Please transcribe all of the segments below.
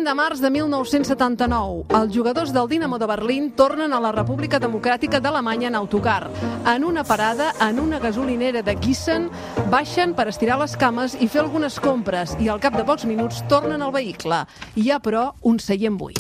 20 de març de 1979, els jugadors del Dinamo de Berlín tornen a la República Democràtica d'Alemanya en autocar. En una parada, en una gasolinera de Gießen, baixen per estirar les cames i fer algunes compres i al cap de pocs minuts tornen al vehicle. Hi ha, però, un seient buit.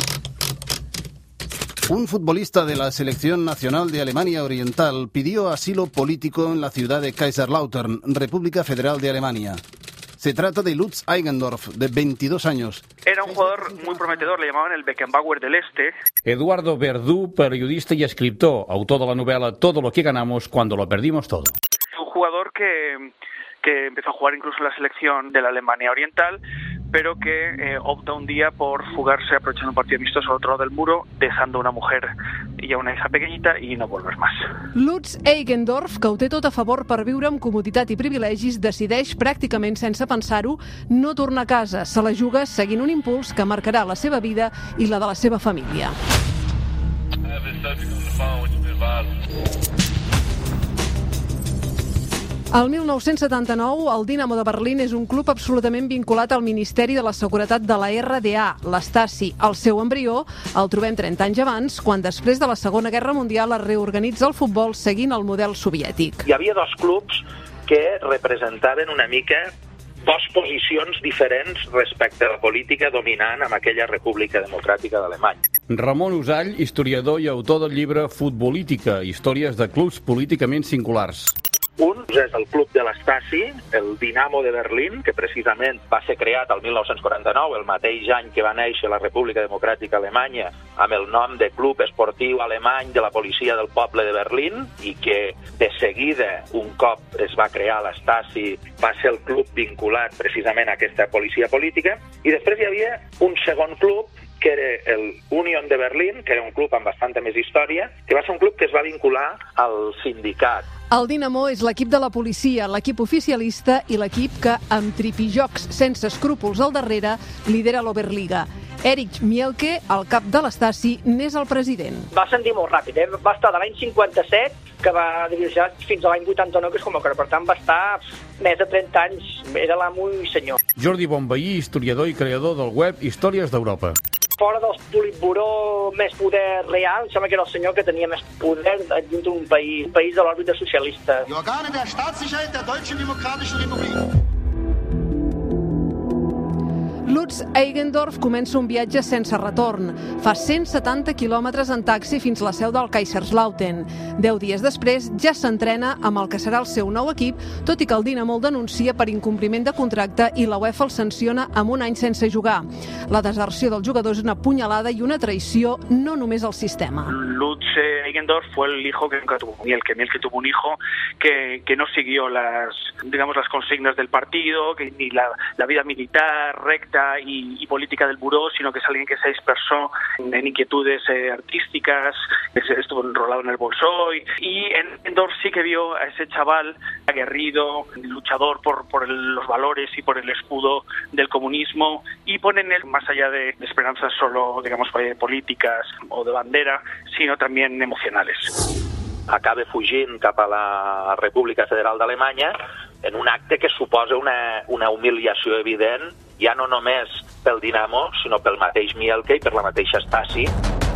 Un futbolista de la Selección Nacional de Alemania Oriental pidió asilo político en la ciudad de Kaiserslautern, República Federal de Alemania. Se trata de Lutz Eigendorf, de 22 años. Era un jugador muy prometedor, le llamaban el Beckenbauer del Este. Eduardo Verdú, periodista y escritor, autor de la novela Todo lo que ganamos cuando lo perdimos todo. Un jugador que empezó a jugar incluso en la selección de la Alemania Oriental, pero que opta un día por fugarse aprovechando un partido amistoso al otro lado del muro, dejando una mujer i a una hija pequeñita i no volver más. Lutz Eigendorf, que ho té tot a favor per viure amb comoditat i privilegis, decideix pràcticament sense pensar-ho no tornar a casa. Se la juga seguint un impuls que marcarà la seva vida i la de la seva família. El 1979, el Dinamo de Berlín és un club absolutament vinculat al Ministeri de la Seguretat de la RDA, l'Stasi. El seu embrió el trobem 30 anys abans, quan després de la Segona Guerra Mundial es reorganitza el futbol seguint el model soviètic. Hi havia dos clubs que representaven una mica dos posicions diferents respecte a la política dominant en aquella República Democràtica d'Alemanya. Ramon Usall, historiador i autor del llibre Futbolítica, històries de clubs políticament singulars. Un és el club de l'Stasi, el Dinamo de Berlín, que precisament va ser creat el 1949, el mateix any que va néixer la República Democràtica Alemanya, amb el nom de Club Esportiu Alemany de la Policia del Poble de Berlín, i que de seguida, un cop es va crear l'Stasi, va ser el club vinculat precisament a aquesta policia política. I després hi havia un segon club, que era el Union de Berlín, que era un club amb bastanta més història, que va ser un club que es va vincular al sindicat. El Dinamo és l'equip de la policia, l'equip oficialista i l'equip que, amb tripijocs sense escrúpols al darrere, lidera l'Oberliga. Erich Mielke, el cap de l'Stasi, n'és el president. Va ascendir molt ràpid, va estar de l'any 57, que va dirigir fins a l'any 89, que és com que per tant va estar més de 30 anys, era l'amo i senyor. Jordi Bonveí, historiador i creador del web Històries d'Europa. Fora dels Politburó més poder real, sembla que era el senyor que tenia més poder dins d'un país de l'òrbita socialista. Die Organe der Staatssicherheit der Deutschen Demokratischen Republik. Lutz Eigendorf comença un viatge sense retorn. Fa 170 quilòmetres en taxi fins a la seu del Kaiserslautern. 10 dies després ja s'entrena amb el que serà el seu nou equip, tot i que el Dinamo el denuncia per incompliment de contracte i la UEFA el sanciona amb un any sense jugar. La deserció del jugador és una punyalada i una traïció no només al sistema. Lutz Eigendorf fue el hijo que nunca tuvo Mielke. Mielke tuvo un hijo que no siguió las consignas del partido, que ni la vida militar recta y política del buró, sino que es alguien que se dispersó en inquietudes artísticas, que estuvo enrolado en el Bolshoi, y Eigendorf sí que vio a ese chaval aguerrido, luchador por los valores y por el escudo del comunismo, y pone en él, más allá de esperanzas solo, digamos, políticas o de bandera, sino también emocionales. Acaba fugint cap a la República Federal d'Alemanya en un acte que suposa una humiliació evident, ja no només pel Dinamo, sinó pel mateix Mielke i per la mateixa Stasi.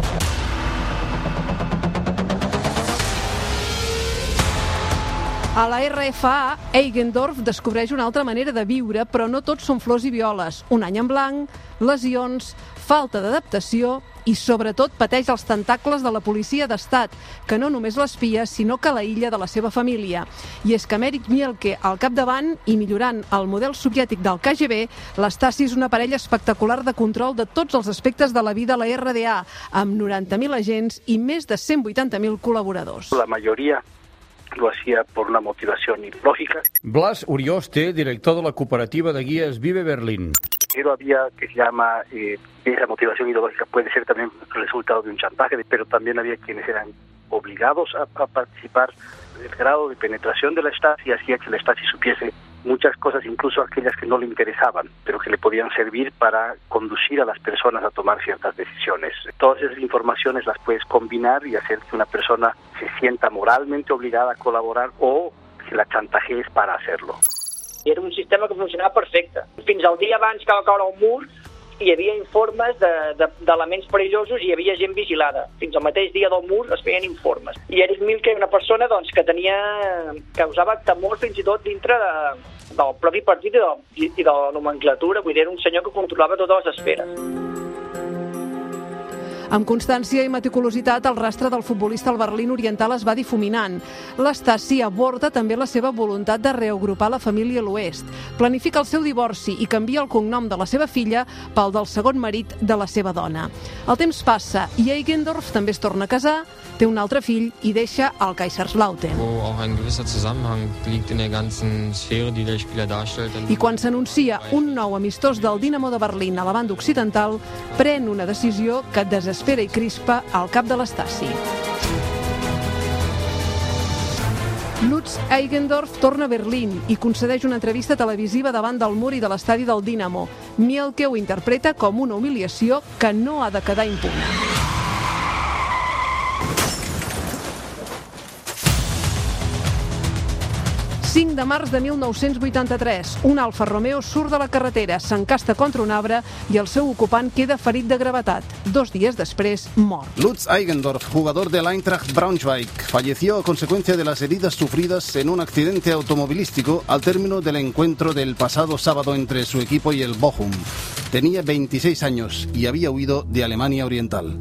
A la RFA, Eigendorf descobreix una altra manera de viure, però no tots són flors i violes. Un any en blanc, lesions, falta d'adaptació i, sobretot, pateix els tentacles de la policia d'estat, que no només l'espia, sinó que l'aïlla de la seva família. I és que amb Erich Mielke al capdavant i millorant el model soviètic del KGB, l'Stasi és una parella espectacular de control de tots els aspectes de la vida a la RDA, amb 90.000 agents i més de 180.000 col·laboradors. La majoria lo hacía por una motivación ideológica. Blas Urioste, director de la cooperativa de guías Vive Berlín. Pero había que se llama esa motivación ideológica puede ser también el resultado de un chantaje, pero también había quienes eran obligados a participar. El grado de penetración de la Stasi hacía que la Stasi supiese muchas cosas, incluso aquellas que no le interesaban, pero que le podían servir para conducir a las personas a tomar ciertas decisiones. Todas esas informaciones las puedes combinar y hacer que una persona se sienta moralmente obligada a colaborar o que la chantajees para hacerlo. Era un sistema que funcionava perfecte. Fins al dia abans que va caure el mur, hi havia informes d'elements perillosos i hi havia gent vigilada. Fins al mateix dia del mur es feien informes. I Erich Mielke era una persona doncs, que causava temor fins i tot dintre del propi partit i de la nomenclatura. Vull dir, era un senyor que controlava totes les esferes. Amb constància i meticulositat, el rastre del futbolista al Berlín Oriental es va difuminant. L'Stasi aborda també la seva voluntat de reagrupar la família a l'oest. Planifica el seu divorci i canvia el cognom de la seva filla pel del segon marit de la seva dona. El temps passa i Eigendorf també es torna a casar, té un altre fill i deixa el Kaiserslautern. I quan s'anuncia un nou amistós del Dinamo de Berlín a la banda occidental, pren una decisió que desespera i crispa al cap de l'Stasi. Lutz Eigendorf torna a Berlín i concedeix una entrevista televisiva davant del mur i de l'estadi del Dinamo. Mielke ho interpreta com una humiliació que no ha de quedar impune. 5 de març de 1983, un Alfa Romeo surt de la carretera, s'encasta contra un arbre i el seu ocupant queda ferit de gravetat. 2 dies després, mor. Lutz Eigendorf, jugador del Eintracht Braunschweig, falleció a consecuencia de las heridas sufridas en un accidente automovilístico al término del encuentro del pasado sábado entre su equipo y el Bochum. Tenía 26 años y había huido de Alemania Oriental.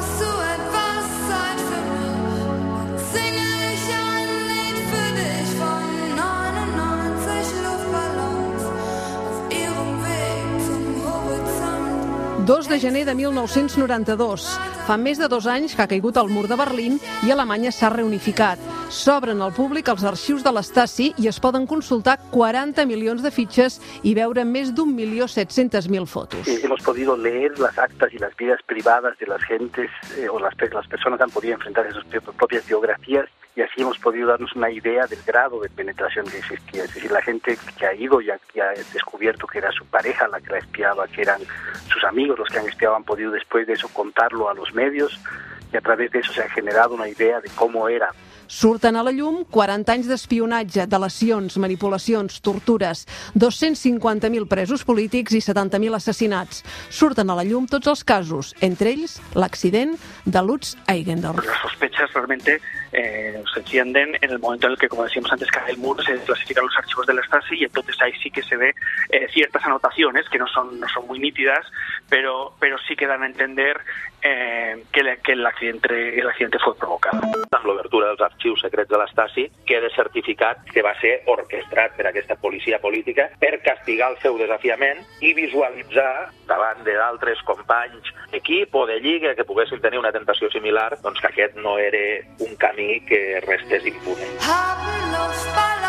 El 2 de gener de 1992. Fa més de 2 anys que ha caigut el mur de Berlín i Alemanya s'ha reunificat. S'obren al públic els arxius de l'Stasi i es poden consultar 40 milions de fitxes y veure més d'1.700.000 fotos. Hemos podido leer las actas y las vidas privadas de las gentes o las personas han podido enfrentar sus propias biografías y así hemos podido darnos una idea del grado de penetración que existía. Es decir, la gente que ha ido y ha descubierto que era su pareja la que la espiaba, que eran sus amigos los que han espiado, han podido después de eso contarlo a los medios y a través de eso se ha generado una idea de cómo era. Surten a la llum 40 anys d'espionatge, delacions, manipulacions, tortures, 250.000 presos polítics i 70.000 assassinats. Surten a la llum tots els casos, entre ells l'accident de Lutz Eigendorf. Las sospechas realmente se encienden en el momento en el que, como decíamos antes, cae el muro, se clasifican los archivos de la Stasi y entonces ahí sí que se ve ciertas anotaciones que no son muy nítidas, pero sí que dan a entender que el accidente fue provocado. Amb l'obertura dels arxius secrets de l'Stasi queda certificat que va ser orquestrat per aquesta policia política per castigar el seu desafiament i visualitzar davant d'altres companys d'equip o de lliga que poguessin tenir una tentació similar, doncs que aquest no era un camí que restés impune.